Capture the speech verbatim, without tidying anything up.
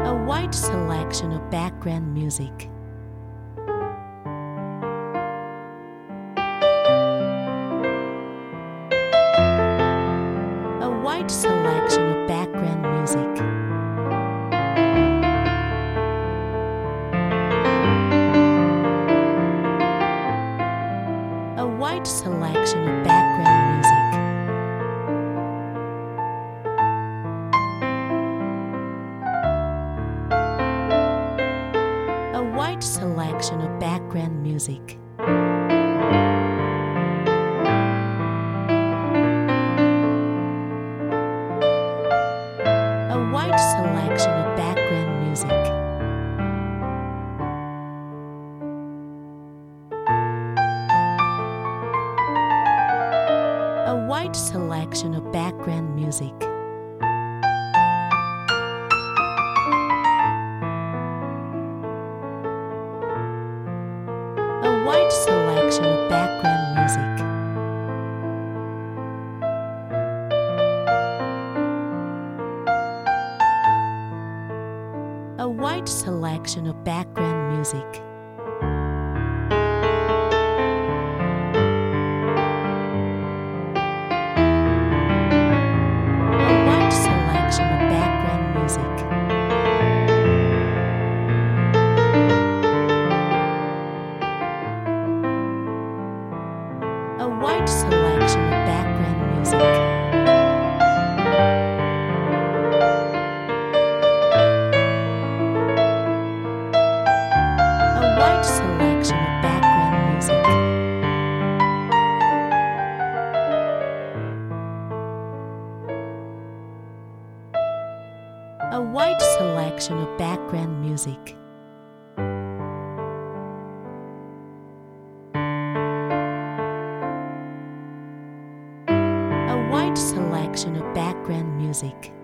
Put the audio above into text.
A wide selection of background music. A wide selection of background music. A wide selection of background music. A wide selection of background music. A wide selection of background music. A wide selection of background music. A wide selection of background music. A wide selection of background music. A wide selection of background music. A wide selection of background music. A wide selection of background music. A wide selection of background music. A wide selection of background music.